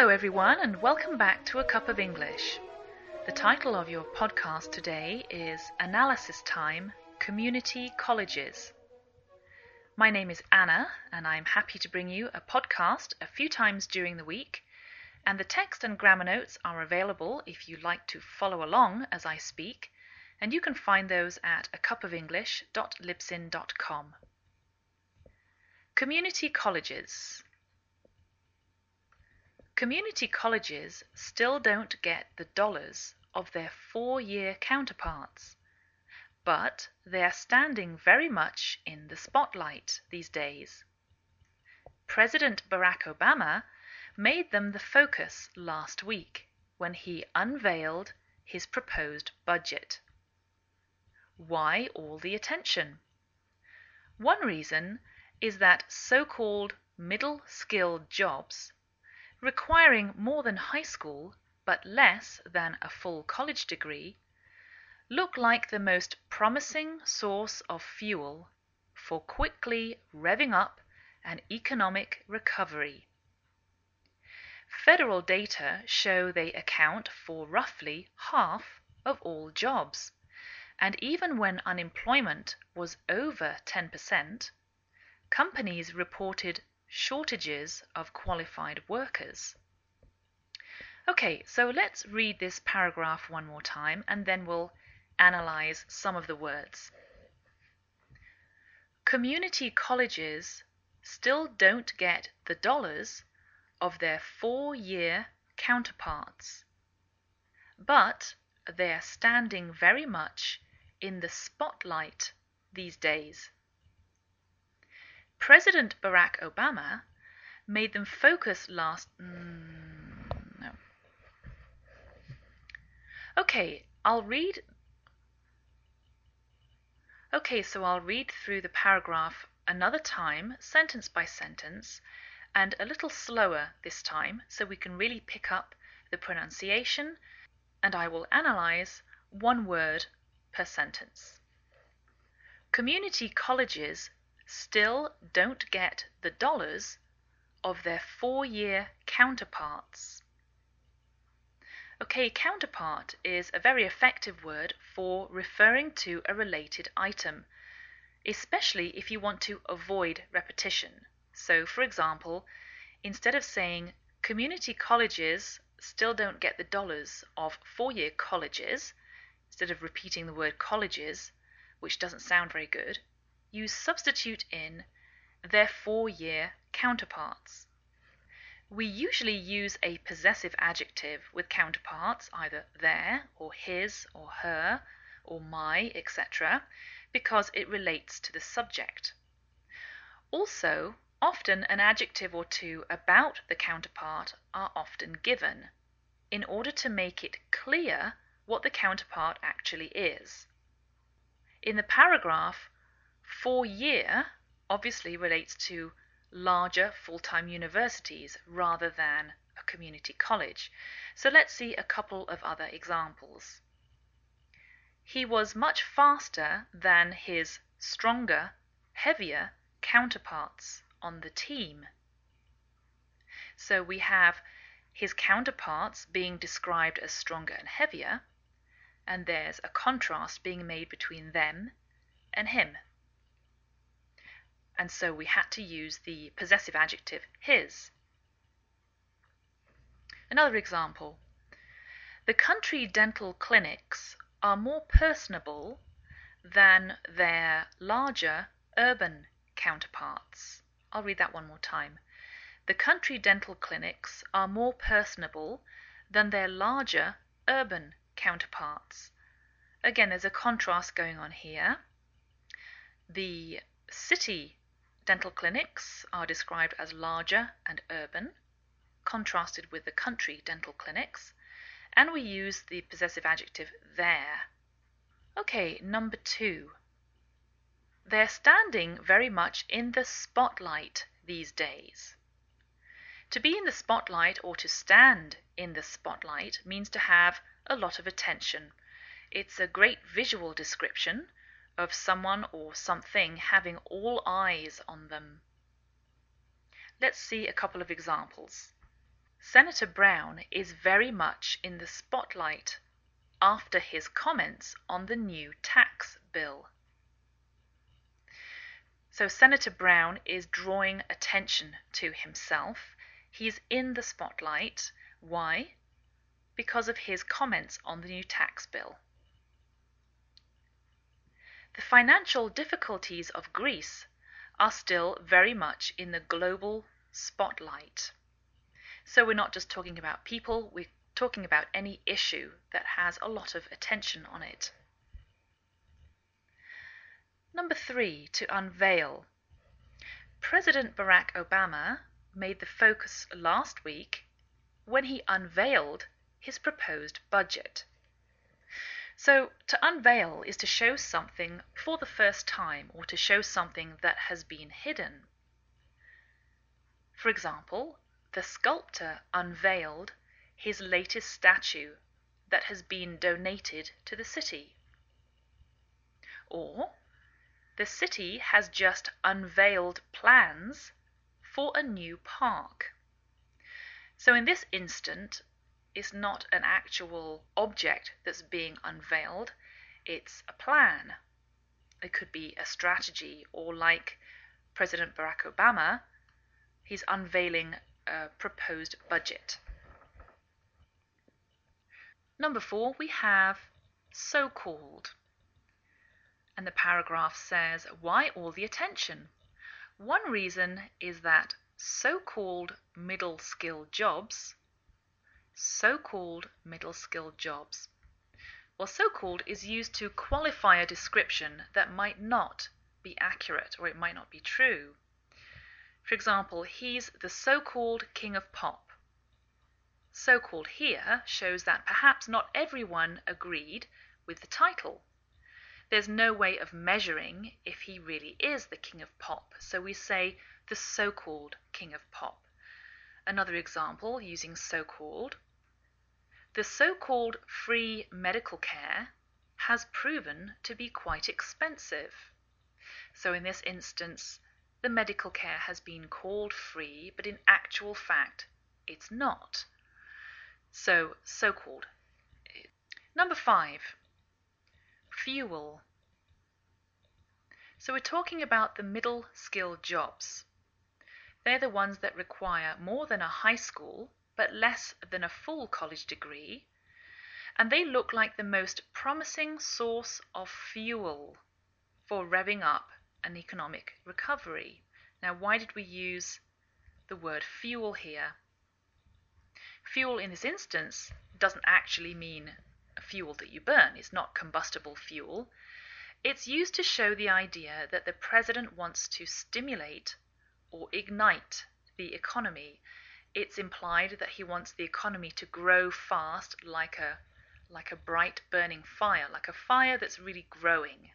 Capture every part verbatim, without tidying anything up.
Hello everyone and welcome back to A Cup of English. The title of your podcast today is Analysis Time, Community Colleges. My name is Anna and I'm happy to bring you a podcast a few times during the week, and the text and grammar notes are available if you like to follow along as I speak, and you can find those at a cup of english dot libsyn dot com. Community colleges. Community colleges still don't get the dollars of their four-year counterparts, but they are standing very much in the spotlight these days. President Barack Obama made them the focus last week when he unveiled his proposed budget. Why all the attention? One reason is that so-called middle-skilled jobs requiring more than high school but less than a full college degree look like the most promising source of fuel for quickly revving up an economic recovery. Federal data show they account for roughly half of all jobs, and even when unemployment was over ten percent, companies reported shortages of qualified workers. Okay, so let's read this paragraph one more time and then we'll analyze some of the words. Community colleges still don't get the dollars of their four-year counterparts, but they're standing very much in the spotlight these days. President Barack Obama made them focus last... Mm, no. Okay, I'll read... Okay, so I'll read through the paragraph another time, sentence by sentence, and a little slower this time, so we can really pick up the pronunciation, and I will analyze one word per sentence. Community colleges still don't get the dollars of their four-year counterparts. Okay, counterpart is a very effective word for referring to a related item, especially if you want to avoid repetition. So, for example, instead of saying community colleges still don't get the dollars of four-year colleges, instead of repeating the word colleges, which doesn't sound very good, you substitute in their four-year counterparts. We usually use a possessive adjective with counterparts, either their or his or her or my, et cetera, because it relates to the subject. Also, often an adjective or two about the counterpart are often given in order to make it clear what the counterpart actually is. In the paragraph, four-year obviously relates to larger full-time universities rather than a community college. So let's see a couple of other examples. He was much faster than his stronger, heavier counterparts on the team. So we have his counterparts being described as stronger and heavier, and there's a contrast being made between them and him. And so we had to use the possessive adjective his. Another example. The country dental clinics are more personable than their larger urban counterparts. I'll read that one more time. The country dental clinics are more personable than their larger urban counterparts. Again, there's a contrast going on here. The city dental clinics are described as larger and urban, contrasted with the country dental clinics, and we use the possessive adjective their. Okay, number two. They're standing very much in the spotlight these days. To be in the spotlight or to stand in the spotlight means to have a lot of attention. It's a great visual description of someone or something having all eyes on them. Let's see a couple of examples. Senator Brown is very much in the spotlight after his comments on the new tax bill. So Senator Brown is drawing attention to himself. He's in the spotlight. Why? Because of his comments on the new tax bill. The financial difficulties of Greece are still very much in the global spotlight. So we're not just talking about people, we're talking about any issue that has a lot of attention on it. Number three, to unveil. President Barack Obama made the focus last week when he unveiled his proposed budget. So to unveil is to show something for the first time, or to show something that has been hidden. For example, the sculptor unveiled his latest statue that has been donated to the city. Or the city has just unveiled plans for a new park. So in this instant, it's not an actual object that's being unveiled, it's a plan. It could be a strategy, or like President Barack Obama, he's unveiling a proposed budget. Number four, we have so-called. And the paragraph says, why all the attention? One reason is that so-called middle-skill jobs so-called middle-skill jobs. Well, so-called is used to qualify a description that might not be accurate, or it might not be true. For example, he's the so-called king of pop. So-called here shows that perhaps not everyone agreed with the title. There's no way of measuring if he really is the king of pop, so we say the so-called king of pop. Another example using so-called. The so-called free medical care has proven to be quite expensive. So in this instance, the medical care has been called free, but in actual fact, it's not. So, so-called. Number five, fuel. So we're talking about the middle-skill jobs. They're the ones that require more than a high school, but less than a full college degree, and they look like the most promising source of fuel for revving up an economic recovery. Now, why did we use the word fuel here? Fuel in this instance doesn't actually mean a fuel that you burn. It's not combustible fuel. It's used to show the idea that the president wants to stimulate or ignite the economy. It's implied that he wants the economy to grow fast, like a like a bright burning fire, like a fire that's really growing.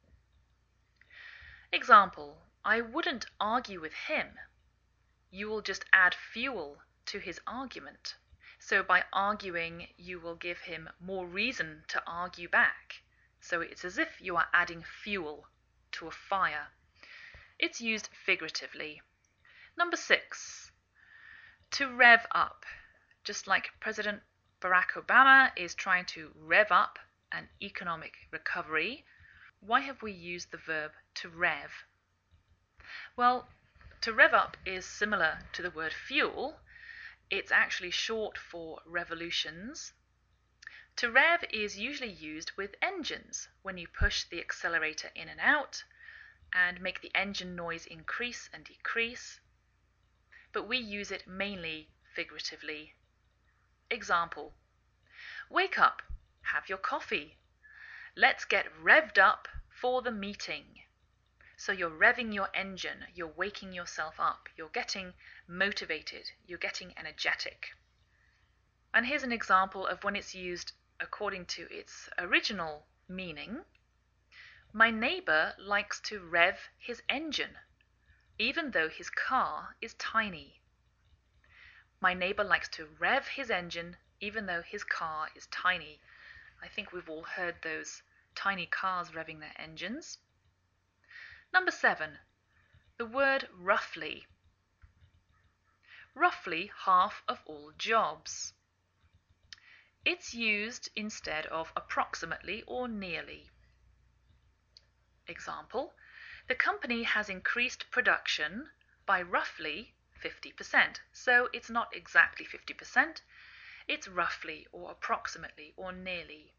Example, I wouldn't argue with him. You will just add fuel to his argument. So by arguing, you will give him more reason to argue back. So it's as if you are adding fuel to a fire. It's used figuratively. Number six, to rev up. Just like President Barack Obama is trying to rev up an economic recovery, why have we used the verb to rev? Well, to rev up is similar to the word fuel. It's actually short for revolutions. To rev is usually used with engines when you push the accelerator in and out and make the engine noise increase and decrease. But we use it mainly figuratively. Example, wake up, have your coffee. Let's get revved up for the meeting. So you're revving your engine, you're waking yourself up, you're getting motivated, you're getting energetic. And here's an example of when it's used according to its original meaning. My neighbor likes to rev his engine, even though his car is tiny. My neighbor likes to rev his engine, even though his car is tiny. I think we've all heard those tiny cars revving their engines. Number seven, the word roughly. roughly half of all jobs. It's used instead of approximately or nearly. Example, the company has increased production by roughly fifty percent. So it's not exactly fifty percent, it's roughly or approximately or nearly.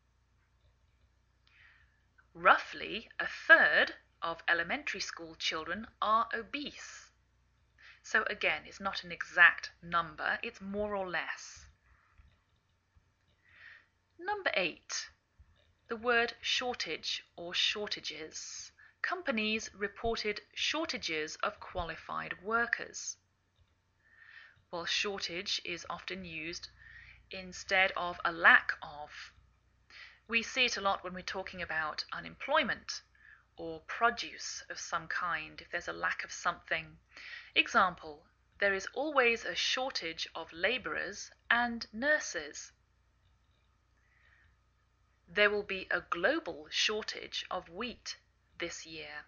Roughly a third of elementary school children are obese. So again, it's not an exact number, it's more or less. Number eight, the word shortage or shortages. Companies reported shortages of qualified workers. Well, shortage is often used instead of a lack of. We see it a lot when we're talking about unemployment or produce of some kind, if there's a lack of something. Example, there is always a shortage of labourers and nurses. There will be a global shortage of wheat this year.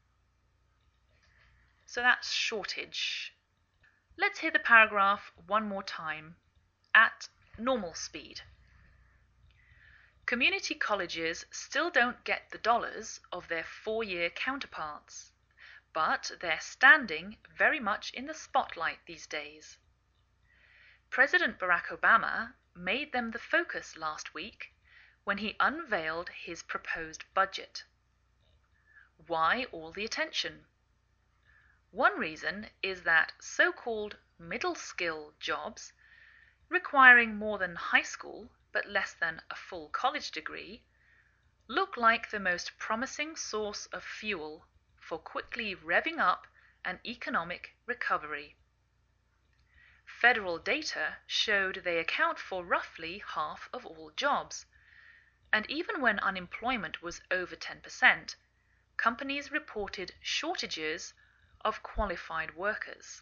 So that's shortage. Let's hear the paragraph one more time at normal speed. Community colleges still don't get the dollars of their four-year counterparts, but they're standing very much in the spotlight these days. President Barack Obama made them the focus last week when he unveiled his proposed budget. Why all the attention? One reason is that so-called middle-skill jobs, requiring more than high school but less than a full college degree, look like the most promising source of fuel for quickly revving up an economic recovery. Federal data showed they account for roughly half of all jobs, and even when unemployment was over ten percent, companies reported shortages of qualified workers.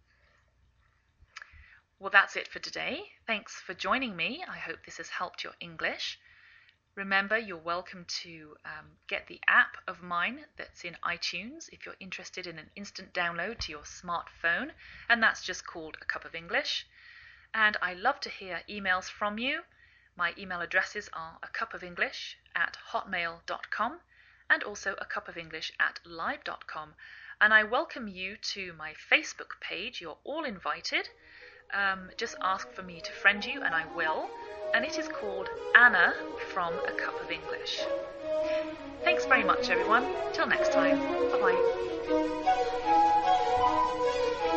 Well, that's it for today. Thanks for joining me. I hope this has helped your English. Remember, you're welcome to um, get the app of mine that's in iTunes if you're interested in an instant download to your smartphone, and that's just called A Cup of English. And I love to hear emails from you. My email addresses are a cup of english at hotmail dot com and also a cup of english at live dot com. And I welcome you to my Facebook page. You're all invited. Um, just ask for me to friend you and I will. And it is called Anna from A Cup of English. Thanks very much, everyone. Till next time. Bye-bye.